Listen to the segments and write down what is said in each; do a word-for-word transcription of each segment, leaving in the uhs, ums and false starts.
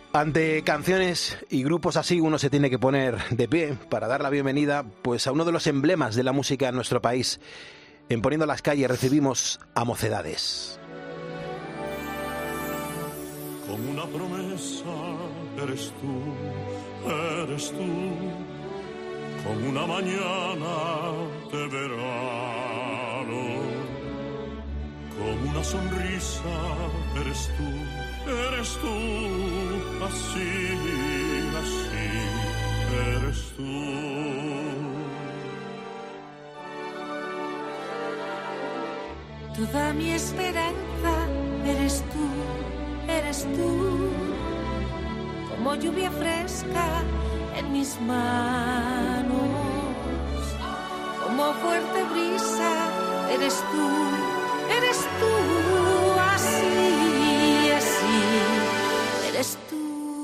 Ante canciones y grupos así uno se tiene que poner de pie para dar la bienvenida pues a uno de los emblemas de la música en nuestro país. En Poniendo las Calles recibimos a Mocedades. Como una promesa eres tú, eres tú, como una mañana de verano, como una sonrisa eres tú, eres tú, así, así, eres tú. Toda mi esperanza eres tú, eres tú, como lluvia fresca en mis manos, como fuerte brisa eres tú, eres tú, así, así, eres tú.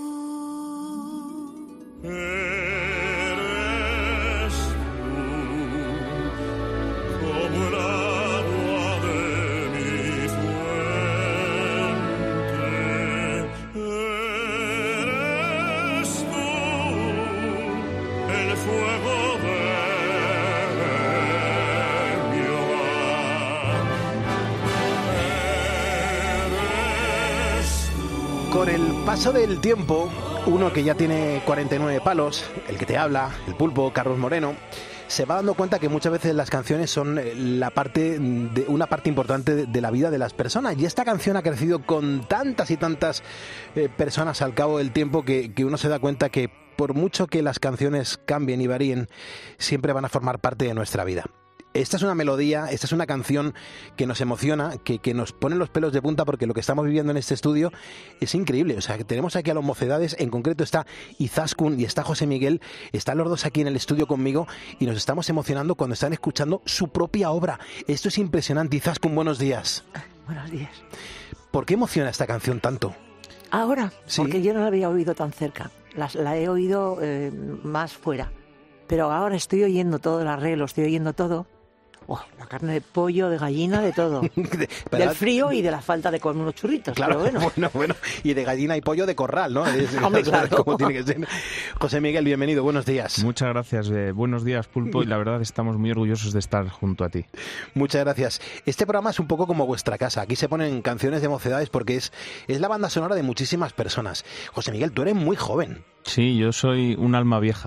Con el paso del tiempo, uno que ya tiene cuarenta y nueve palos, el que te habla, el pulpo, Carlos Moreno, se va dando cuenta que muchas veces las canciones son la parte de, una parte importante de, de la vida de las personas. Y esta canción ha crecido con tantas y tantas eh, personas al cabo del tiempo que, que uno se da cuenta que por mucho que las canciones cambien y varíen, siempre van a formar parte de nuestra vida. Esta es una melodía, esta es una canción que nos emociona, que, que nos pone los pelos de punta porque lo que estamos viviendo en este estudio es increíble. O sea, que tenemos aquí a los Mocedades, en concreto está Izaskun y está José Miguel, están los dos aquí en el estudio conmigo y nos estamos emocionando cuando están escuchando su propia obra. Esto es impresionante. Izaskun, buenos días. Buenos días. ¿Por qué emociona esta canción tanto? Ahora, ¿Sí? Porque yo no la había oído tan cerca, la, la he oído eh, más fuera, pero ahora estoy oyendo todo el arreglo, estoy oyendo todo. Oh, la carne de pollo, de gallina, de todo. Del frío y de la falta de comer unos churritos. Claro, pero bueno. bueno, bueno. Y de gallina y pollo de corral, ¿no? Es, Hombre, claro. Como tiene que ser. José Miguel, bienvenido, buenos días. Muchas gracias, eh, buenos días, Pulpo, y la verdad estamos muy orgullosos de estar junto a ti. Muchas gracias. Este programa es un poco como vuestra casa. Aquí se ponen canciones de Mocedades porque es, es la banda sonora de muchísimas personas. José Miguel, tú eres muy joven. Sí, yo soy un alma vieja.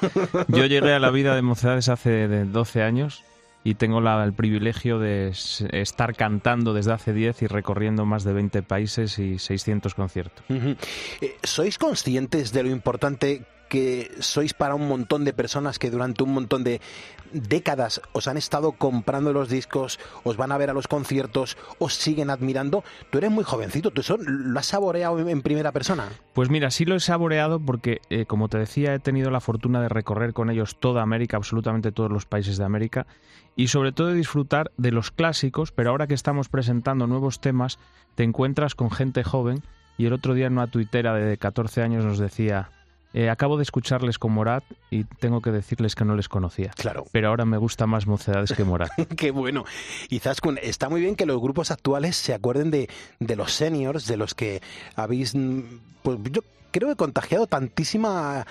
Yo llegué a la vida de Mocedades hace de doce años. Y tengo la, el privilegio de estar cantando desde hace diez y recorriendo más de veinte países y seiscientos conciertos. Uh-huh. eh, ¿Sois conscientes de lo importante que sois para un montón de personas que durante un montón de décadas os han estado comprando los discos, os van a ver a los conciertos, os siguen admirando? Tú eres muy jovencito, ¿tú eso lo has saboreado en primera persona? Pues mira, sí lo he saboreado porque, eh, como te decía, he tenido la fortuna de recorrer con ellos toda América, absolutamente todos los países de América, y sobre todo de disfrutar de los clásicos, pero ahora que estamos presentando nuevos temas, te encuentras con gente joven, y el otro día en una tuitera de catorce años nos decía... Eh, acabo de escucharles con Morat y tengo que decirles que no les conocía. Claro. Pero ahora me gusta más Mocedades que Morat. Qué bueno. Y Izaskun, está muy bien que los grupos actuales se acuerden de, de los seniors, de los que habéis, pues yo creo que contagiado tantísima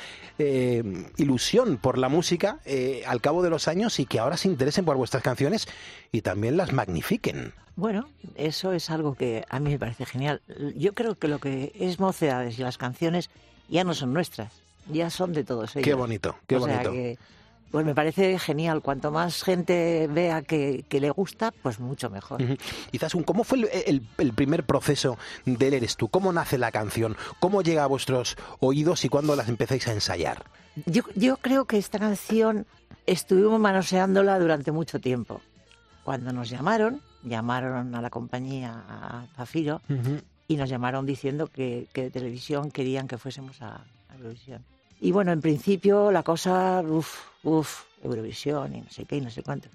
eh, ilusión por la música eh, al cabo de los años y que ahora se interesen por vuestras canciones y también las magnifiquen. Bueno, eso es algo que a mí me parece genial. Yo creo que lo que es Mocedades y las canciones ya no son nuestras, ya son de todos ellos. Qué bonito, qué o bonito. Sea que, pues me parece genial. Cuanto más gente vea que, que le gusta, pues mucho mejor. Uh-huh. Izaskun, ¿cómo fue el, el, el primer proceso del Eres Tú? ¿Cómo nace la canción? ¿Cómo llega a vuestros oídos y cuándo las empezáis a ensayar? Yo, yo creo que esta canción estuvimos manoseándola durante mucho tiempo. Cuando nos llamaron, llamaron a la compañía, a Zafiro, uh-huh. y nos llamaron diciendo que, que de televisión querían que fuésemos a, a Eurovisión. Y bueno, en principio la cosa, uff, uff, Eurovisión y no sé qué y no sé cuánto.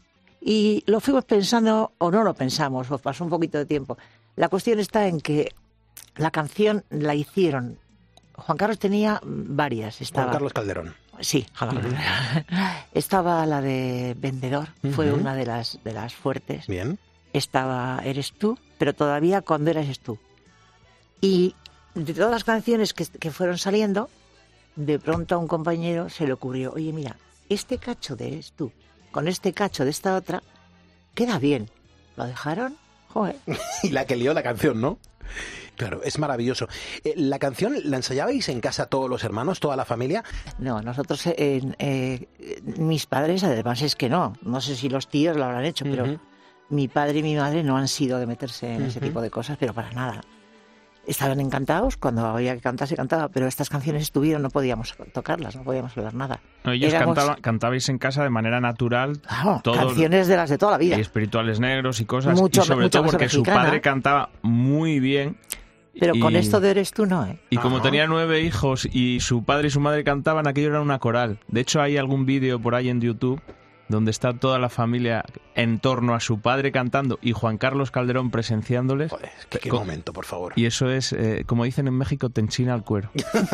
Y lo fuimos pensando, o no lo pensamos, o pasó un poquito de tiempo. La cuestión está en que la canción la hicieron. Juan Carlos tenía varias. Estaba, Juan Carlos Calderón. Sí, Juan Carlos Calderón. Estaba la de Vendedor, uh-huh. fue una de las, de las fuertes. Bien. Estaba Eres Tú, pero todavía cuando eras tú. Y de todas las canciones que, que fueron saliendo, de pronto a un compañero se le ocurrió, oye, mira, este cacho de Eres Tú, con este cacho de esta otra, queda bien. ¿Lo dejaron? Joder. Y la que lió la canción, ¿no? Claro, es maravilloso. Eh, ¿La canción la ensayabais en casa todos los hermanos, toda la familia? No, nosotros, eh, eh, mis padres, además es que no, no sé si los tíos lo habrán hecho, pero uh-huh. mi padre y mi madre no han sido de meterse en uh-huh. ese tipo de cosas, pero para nada. Estaban encantados, cuando había que cantar se cantaba, pero estas canciones estuvieron, no podíamos tocarlas, no podíamos hablar nada. No, ellos Éramos... cantaban, cantabais en casa de manera natural. Claro, todo, canciones de las de toda la vida. Y espirituales negros y cosas, mucho, y sobre mucho todo porque mexicana. Su padre cantaba muy bien. Pero y, con esto de Eres Tú no, ¿eh? Y como Ajá. tenía nueve hijos y su padre y su madre cantaban, aquello era una coral. De hecho, hay algún vídeo por ahí en YouTube donde está toda la familia en torno a su padre cantando y Juan Carlos Calderón presenciándoles. Joder, qué, qué con... momento, por favor. Y eso es, eh, como dicen en México, te enchina el cuero.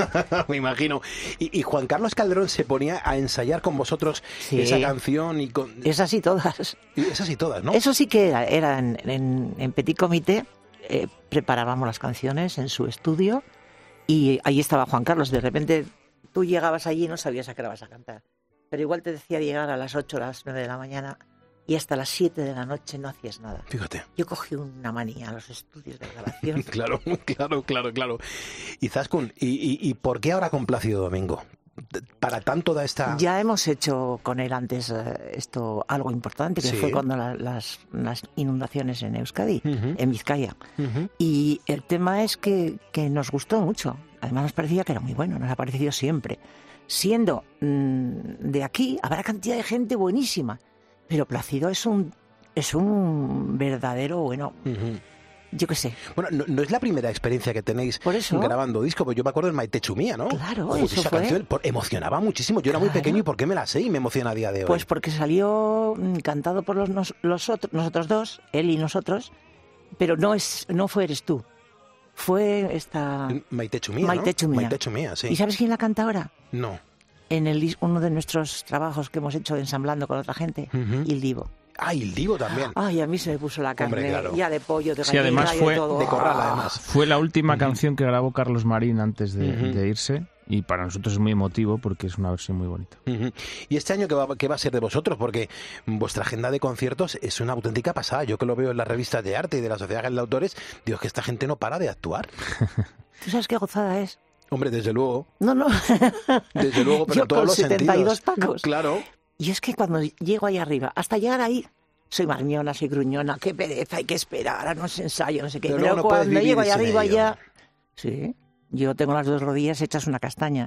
Me imagino. Y, y Juan Carlos Calderón se ponía a ensayar con vosotros sí. esa canción y con... Esas y todas. Y esas y todas, ¿no? Eso sí que era, era en, en, en Petit Comité, eh, preparábamos las canciones en su estudio y ahí estaba Juan Carlos. De repente tú llegabas allí y no sabías a qué hora vas a cantar. Pero igual te decía llegar a las ocho o las nueve de la mañana y hasta las siete de la noche no hacías nada. Fíjate. Yo cogí una manía a los estudios de grabación. Claro, claro, claro, claro. Y Zaskun, ¿y, y, y por qué ahora con Plácido Domingo? Para tanto da esta... Ya hemos hecho con él antes uh, esto algo importante, que sí. fue cuando la, las, las inundaciones en Euskadi, uh-huh. en Vizcaya. Uh-huh. Y el tema es que, que nos gustó mucho. Además nos parecía que era muy bueno, nos ha parecido siempre. Siendo mmm, de aquí, habrá cantidad de gente buenísima, pero Plácido es un es un verdadero bueno. Uh-huh. Yo qué sé. Bueno, no, no es la primera experiencia que tenéis ¿Por eso? grabando disco, porque yo me acuerdo en Maite Chumía, ¿no? Claro, Joder, eso esa fue. canción por, emocionaba muchísimo. Yo claro. era muy pequeño y ¿por qué me la sé? Y me emociona a día de hoy. Pues porque salió mmm, cantado por los, nos, los otros, nosotros dos, él y nosotros, pero no es no fue Eres Tú. Fue esta... Maite Chumía, Maite ¿no? Chumía. Maite Chumía, sí. ¿Y sabes quién la canta ahora? No. En el uno de nuestros trabajos que hemos hecho ensamblando con otra gente, uh-huh. Il Divo. Ah, Il Divo también. Ay, a mí se me puso la carne. Hombre, claro. Ya de pollo, de gallina, sí, además y fue de todo. De corral, además. Fue la última uh-huh. canción que grabó Carlos Marín antes de, uh-huh. de irse. Y para nosotros es muy emotivo porque es una versión muy bonita. Uh-huh. ¿Y este año qué va, qué va a ser de vosotros? Porque vuestra agenda de conciertos es una auténtica pasada. Yo que lo veo en las revistas de arte y de la Sociedad de Autores, digo que esta gente no para de actuar. ¿Tú sabes qué gozada es? Hombre, desde luego. No, no. Desde luego, pero yo en todos con los setenta y dos sentidos. pacos. Claro. Y es que cuando llego ahí arriba, hasta llegar ahí, soy marmiona, soy gruñona, qué pereza, hay que esperar a no se ensayo, no sé qué. Pero, Pero no cuando llego ahí arriba ello. ya... Sí, yo tengo las dos rodillas hechas una castaña.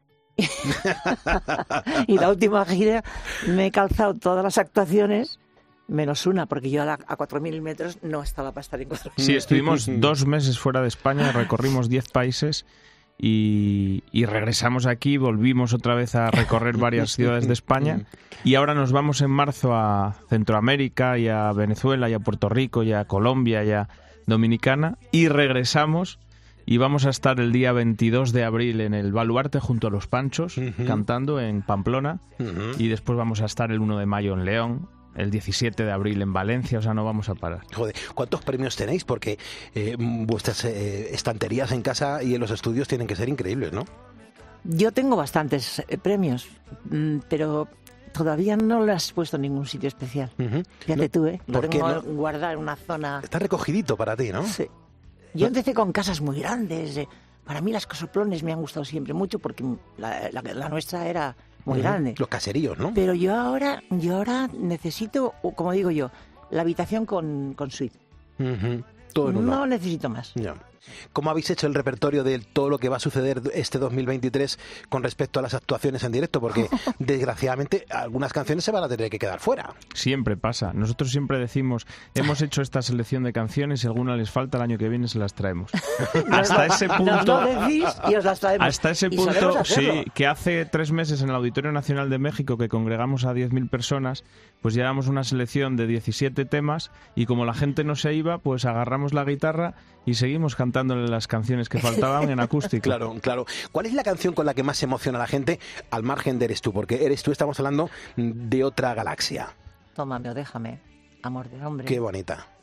Y la última gira me he calzado todas las actuaciones menos una, porque yo a, la, a cuatro mil metros no estaba para estar en cuatro mil. Sí, estuvimos dos meses fuera de España, recorrimos diez países y, y regresamos aquí, volvimos otra vez a recorrer varias ciudades de España y ahora nos vamos en marzo a Centroamérica y a Venezuela y a Puerto Rico y a Colombia y a Dominicana y regresamos. Y vamos a estar el día veintidós de abril en el Baluarte junto a Los Panchos, uh-huh. cantando en Pamplona. Uh-huh. Y después vamos a estar el uno de mayo en León, el diecisiete de abril en Valencia, o sea, no vamos a parar. Joder, ¿cuántos premios tenéis? Porque eh, vuestras eh, estanterías en casa y en los estudios tienen que ser increíbles, ¿no? Yo tengo bastantes eh, premios, pero todavía no le has puesto en ningún sitio especial. Uh-huh. Fíjate no, tú, ¿eh? Lo ¿por tengo qué no? guardado en una zona... Está recogidito para ti, ¿no? Sí. Yo empecé con casas muy grandes. Eh. Para mí las casoplones me han gustado siempre mucho porque la, la, la nuestra era muy uh-huh. grande. Los caseríos, ¿no? Pero yo ahora, yo ahora necesito, como digo yo, la habitación con, con suite. Uh-huh. Todo en uno. No necesito más. Ya. ¿Cómo habéis hecho el repertorio de todo lo que va a suceder este dos mil veintitrés con respecto a las actuaciones en directo? Porque, desgraciadamente, algunas canciones se van a tener que quedar fuera. Siempre pasa. Nosotros siempre decimos, hemos hecho esta selección de canciones y alguna les falta, el año que viene se las traemos. Hasta ese punto... Nos lo decís y os las traemos. Hasta ese punto, sí, que hace tres meses en el Auditorio Nacional de México, que congregamos a diez mil personas, pues llevamos una selección de diecisiete temas y como la gente no se iba, pues agarramos la guitarra y seguimos cantándole las canciones que faltaban en acústico. Claro, claro. ¿Cuál es la canción con la que más se emociona a la gente al margen de Eres Tú? Porque Eres Tú estamos hablando de otra galaxia. Tómame o déjame, amor de hombre. Qué bonita.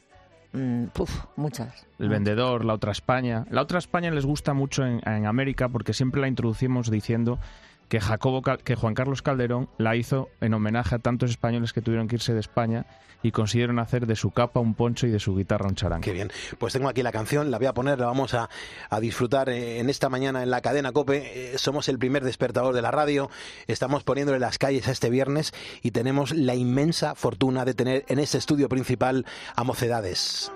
mmm, puf, muchas. El Vendedor, La Otra España. La Otra España les gusta mucho en, en América porque siempre la introducimos diciendo que Jacobo, que Juan Carlos Calderón la hizo en homenaje a tantos españoles que tuvieron que irse de España y consiguieron hacer de su capa un poncho y de su guitarra un charango. Qué bien. Pues tengo aquí la canción, la voy a poner, la vamos a, a disfrutar en esta mañana en la cadena COPE. Eh, somos el primer despertador de la radio, estamos poniéndole las calles a este viernes y tenemos la inmensa fortuna de tener en este estudio principal a Mocedades.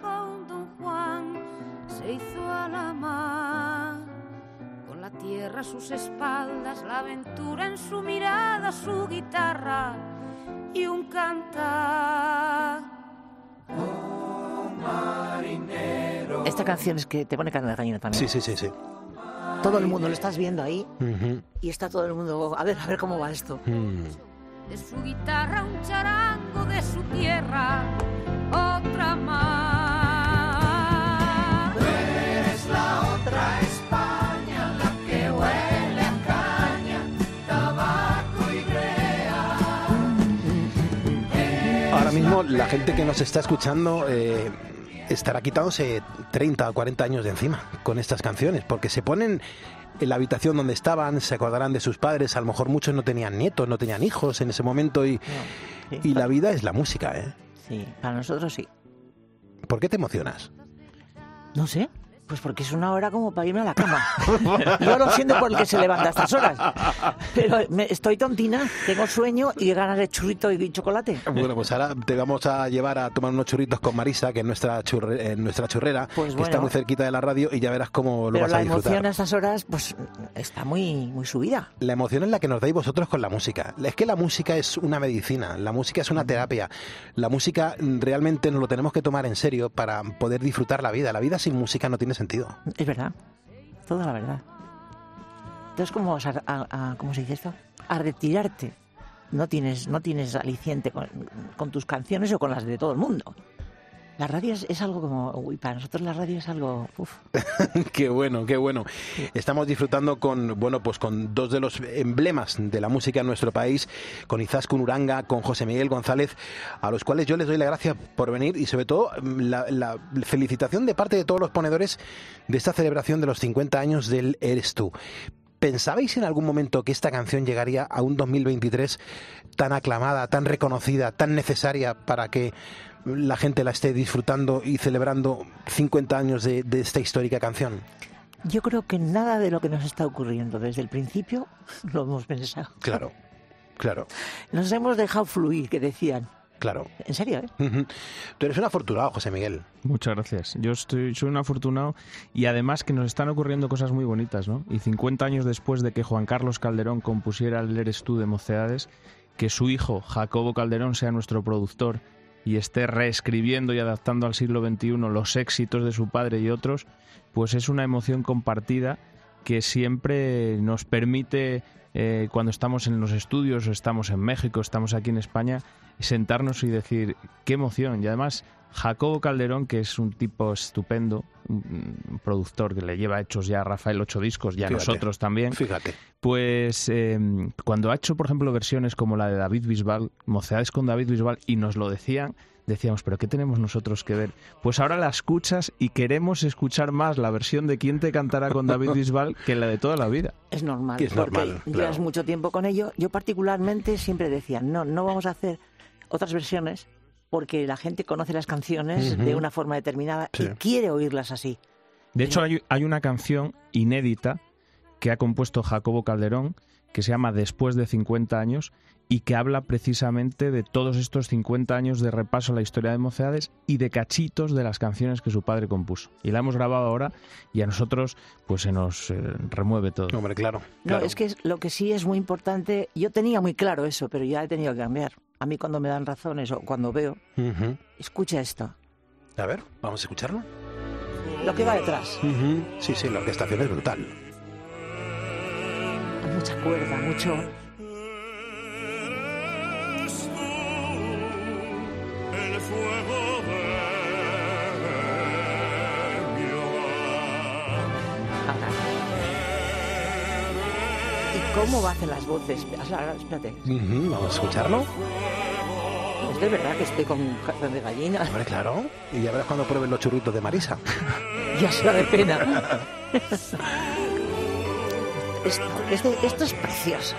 Se hizo a la mar, con la tierra a sus espaldas, la aventura en su mirada, su guitarra y un cantar. Oh, marinero. Esta canción es que te pone carne de gallina también. Sí, sí, sí, sí. Todo el mundo lo estás viendo ahí, uh-huh. y está todo el mundo, a ver, a ver cómo va esto. Mm. De su guitarra un charango, de su tierra otra más. Eres la otra España, la que huele a caña, tabaco y brea. Ahora mismo la gente que nos está escuchando eh, estará quitándose treinta o cuarenta años de encima con estas canciones, porque se ponen en la habitación donde estaban, se acordarán de sus padres, a lo mejor muchos no tenían nietos, no tenían hijos en ese momento y, No, sí, y para, la vida es la música, ¿eh? Sí, para nosotros sí. ¿Por qué te emocionas? No sé, pues porque es una hora como para irme a la cama. Yo lo siento por el que se levanta a estas horas, pero me, estoy tontina, tengo sueño y ganas de churrito y chocolate. Bueno, pues ahora te vamos a llevar a tomar unos churritos con Marisa, que es nuestra, churre, eh, nuestra churrera, pues que bueno, está muy cerquita de la radio y ya verás cómo lo pero vas a la disfrutar. emoción a estas horas pues está muy, muy subida. La emoción es la que nos dais vosotros con la música. Es que la música es una medicina, la música es una terapia. La música realmente nos lo tenemos que tomar en serio para poder disfrutar la vida. La vida sin música no tiene sentido. Es verdad, toda la verdad. Entonces, ¿cómo vas a, a, a ¿cómo se dice esto? A retirarte. No tienes, no tienes aliciente con, con tus canciones o con las de todo el mundo. La radio es, es algo como... Uy, para nosotros la radio es algo... Uf. Qué bueno, qué bueno. Estamos disfrutando con, bueno, pues con dos de los emblemas de la música en nuestro país, con Izaskun Uranga, con José Miguel González, a los cuales yo les doy la gracia por venir y sobre todo la, la felicitación de parte de todos los ponedores de esta celebración de los cincuenta años del Eres Tú. ¿Pensabais en algún momento que esta canción llegaría a un dos mil veintitrés tan aclamada, tan reconocida, tan necesaria para que la gente la esté disfrutando y celebrando cincuenta años de, de esta histórica canción? Yo creo que nada de lo que nos está ocurriendo desde el principio lo hemos pensado. Claro, claro. Nos hemos dejado fluir, que decían. Claro. En serio, ¿eh? Uh-huh. Tú eres un afortunado, José Miguel. Muchas gracias. Yo estoy, soy un afortunado y además que nos están ocurriendo cosas muy bonitas, ¿no? Y cincuenta años después de que Juan Carlos Calderón compusiera el Eres Tú de Mocedades, que su hijo, Jacobo Calderón, sea nuestro productor y esté reescribiendo y adaptando al siglo veintiuno los éxitos de su padre y otros, pues es una emoción compartida que siempre nos permite, eh, cuando estamos en los estudios, o estamos en México, estamos aquí en España, sentarnos y decir, qué emoción. Y además, Jacobo Calderón, que es un tipo estupendo, un productor que le lleva hechos ya a Rafael ocho discos, y a Fíjate, nosotros también. Fíjate. Pues eh, cuando ha hecho, por ejemplo, versiones como la de David Bisbal, Mocedades con David Bisbal, y nos lo decían, decíamos, ¿pero qué tenemos nosotros que ver? Pues ahora la escuchas y queremos escuchar más la versión de Quién te cantará con David Bisbal que la de toda la vida. Es normal, Que es porque normal, llevas claro. mucho tiempo con ello. Yo particularmente siempre decía, no, no vamos a hacer otras versiones porque la gente conoce las canciones Uh-huh. de una forma determinada Sí. y quiere oírlas así. De hecho, hay, hay una canción inédita que ha compuesto Jacobo Calderón, que se llama Después de cincuenta años, y que habla precisamente de todos estos cincuenta años de repaso a la historia de Mocedades y de cachitos de las canciones que su padre compuso. Y la hemos grabado ahora y a nosotros pues se nos eh, remueve todo. Hombre, claro. No, claro. es que es- lo que sí es muy importante, yo tenía muy claro eso, pero ya he tenido que cambiar. A mí cuando me dan razones o cuando veo, Uh-huh. escucha esto, A ver, vamos a escucharlo. lo que va detrás. Uh-huh. Sí, sí, la orquestación es brutal. Mucha cuerda, mucho... Eres tú, el fuego de mi hogar. Ahora. ¿Y cómo hacen las voces? Ahora, espérate. Uh-huh. Vamos a escucharlo. de verdad que estoy con carne de gallina. Hombre, claro. Y ya verás cuando pruebes los churritos de Marisa. Ya será de pena. esto, esto, esto es precioso.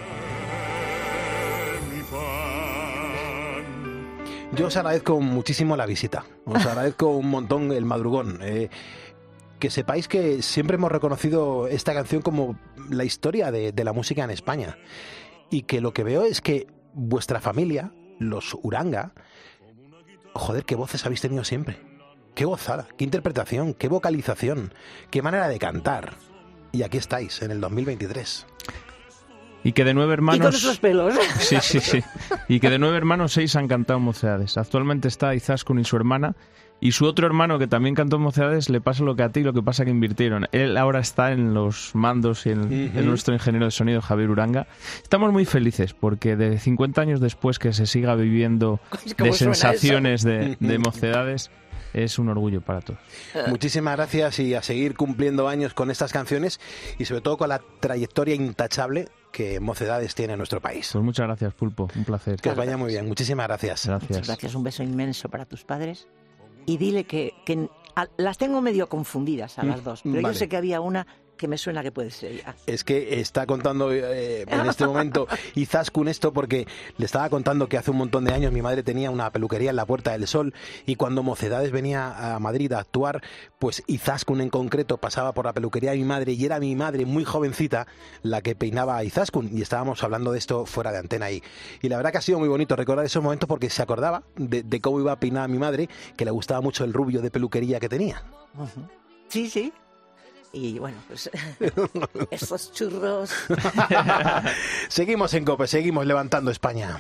Yo os agradezco muchísimo la visita. Os agradezco un montón el madrugón. Eh, que sepáis que siempre hemos reconocido esta canción como la historia de, de la música en España. Y que lo que veo es que vuestra familia, los Uranga, joder, qué voces habéis tenido siempre. Qué gozada, qué interpretación, qué vocalización, qué manera de cantar. Y aquí estáis, en el dos mil veintitrés. Y que de nueve hermanos... Y con esos pelos. Sí, sí, sí. Y que de nueve hermanos, seis han cantado Mocedades. Actualmente está Izaskun y su hermana. Y su otro hermano, que también cantó Mocedades, le pasa lo que a ti, lo que pasa que invirtieron. Él ahora está en los mandos y en, uh-huh. en nuestro ingeniero de sonido, Javier Uranga. Estamos muy felices porque de cincuenta años después que se siga viviendo de sensaciones de, de Mocedades, es un orgullo para todos. Muchísimas gracias y a seguir cumpliendo años con estas canciones y sobre todo con la trayectoria intachable que Mocedades tiene en nuestro país. Pues muchas gracias, Pulpo. Un placer. Que os vaya muy bien. Muchísimas gracias. Gracias. Muchas gracias. Un beso inmenso para tus padres. Y dile que, que a, las tengo medio confundidas a las dos, pero vale. Yo sé que había una que me suena que puede ser ella. Es que está contando eh, en este momento Izaskun esto porque le estaba contando que hace un montón de años mi madre tenía una peluquería en la Puerta del Sol y cuando Mocedades venía a Madrid a actuar, pues Izaskun en concreto pasaba por la peluquería de mi madre y era mi madre muy jovencita la que peinaba a Izaskun y estábamos hablando de esto fuera de antena ahí. Y la verdad que ha sido muy bonito recordar esos momentos porque se acordaba de, de cómo iba a peinar a mi madre, que le gustaba mucho el rubio de peluquería que tenía. Uh-huh. Sí, sí. Y bueno, pues esos churros. Seguimos en COPE, seguimos levantando España.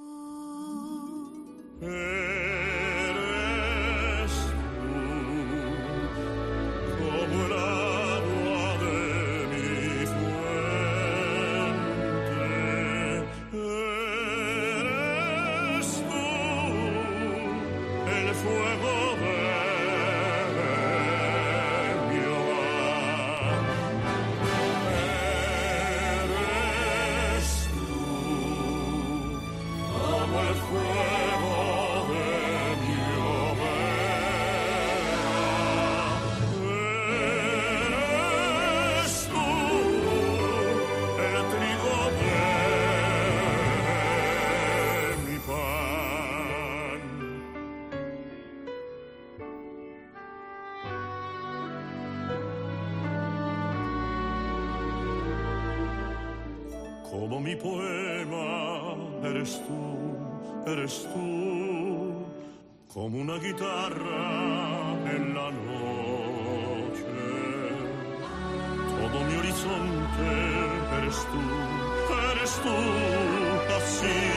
Como mi poema eres tú, eres tú, como una guitarra en la noche. Todo mi horizonte eres tú, eres tú, así.